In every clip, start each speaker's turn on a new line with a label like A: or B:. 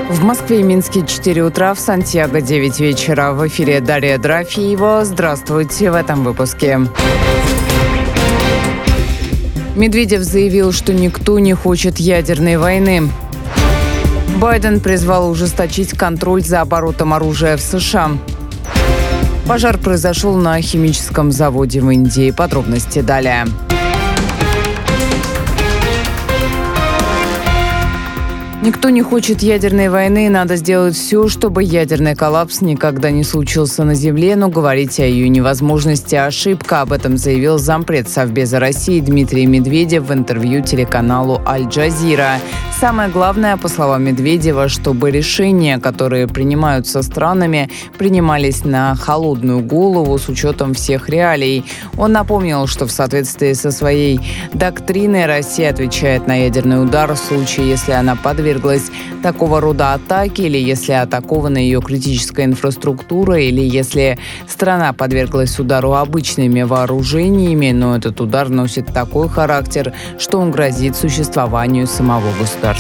A: В Москве и Минске 4 утра, в Сантьяго 9 вечера. В эфире Дарья Дорофеева. Здравствуйте в этом выпуске. Медведев заявил, что никто не хочет ядерной войны. Байден призвал ужесточить контроль за оборотом оружия в США. Пожар произошел на химическом заводе в Индии. Подробности далее. Никто не хочет ядерной войны, надо сделать все, чтобы ядерный коллапс никогда не случился на Земле, но говорить о ее невозможности – ошибка. Об этом заявил зампред Совбеза России Дмитрий Медведев в интервью телеканалу «Аль-Джазира». Самое главное, по словам Медведева, чтобы решения, которые принимаются странами, принимались на холодную голову с учетом всех реалий. Он напомнил, что в соответствии со своей доктриной Россия отвечает на ядерный удар в случае, если она подверглась такого рода атаки, или если атакована ее критическая инфраструктура, или если страна подверглась удару обычными вооружениями, но этот удар носит такой характер, что он грозит существованию самого государства.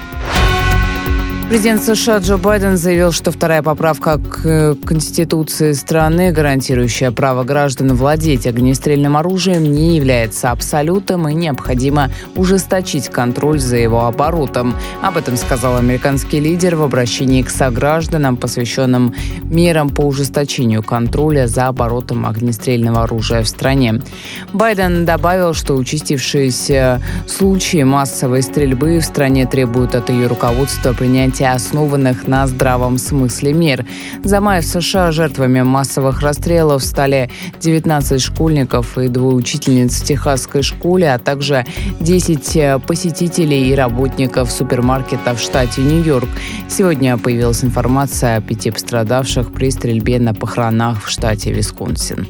A: Президент США Джо Байден заявил, что вторая поправка к Конституции страны, гарантирующая право граждан владеть огнестрельным оружием, не является абсолютом и необходимо ужесточить контроль за его оборотом. Об этом сказал американский лидер в обращении к согражданам, посвященном мерам по ужесточению контроля за оборотом огнестрельного оружия в стране. Байден добавил, что участившиеся случаи массовой стрельбы в стране требуют от ее руководства принятия основанных на здравом смысле мер. За май в США жертвами массовых расстрелов стали 19 школьников и 2 учительниц в техасской школе, а также 10 посетителей и работников супермаркета в штате Нью-Йорк. Сегодня появилась информация о 5 пострадавших при стрельбе на похоронах в штате Висконсин.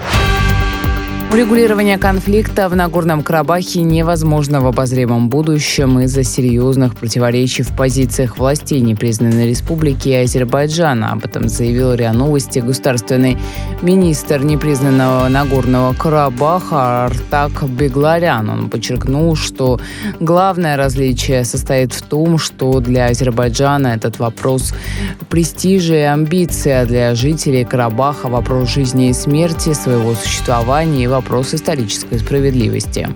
A: Урегулирование конфликта в Нагорном Карабахе невозможно в обозримом будущем из-за серьезных противоречий в позициях властей непризнанной республики Азербайджана. Об этом заявил РИА Новости государственный министр непризнанного Нагорного Карабаха Артак Бегларян. Он подчеркнул, что главное различие состоит в том, что для Азербайджана этот вопрос престижа и амбиции, а для жителей Карабаха вопрос жизни и смерти, своего существования и вопрос исторической справедливости.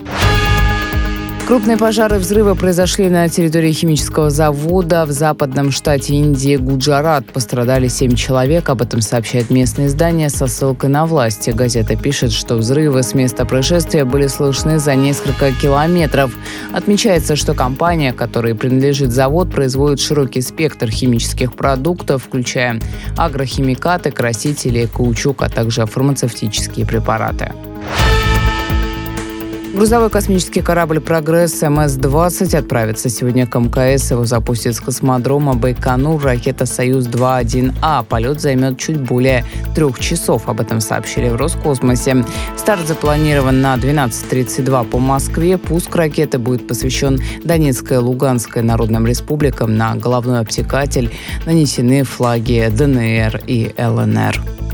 A: Крупные пожары и взрывы произошли на территории химического завода в западном штате Индии Гуджарат. Пострадали 7 человек. Об этом сообщает местное издание со ссылкой на власти. Газета пишет, что взрывы с места происшествия были слышны за несколько километров. Отмечается, что компания, которой принадлежит завод, производит широкий спектр химических продуктов, включая агрохимикаты, красители, каучук, а также фармацевтические препараты. Грузовой космический корабль «Прогресс» МС-20 отправится сегодня к МКС. Его запустит с космодрома Байконур ракета «Союз-2-1А». Полет займет чуть более 3 часов. Об этом сообщили в Роскосмосе. Старт запланирован на 12:32 по Москве. Пуск ракеты будет посвящен Донецкой и Луганской народным республикам. На головной обтекатель нанесены флаги ДНР и ЛНР.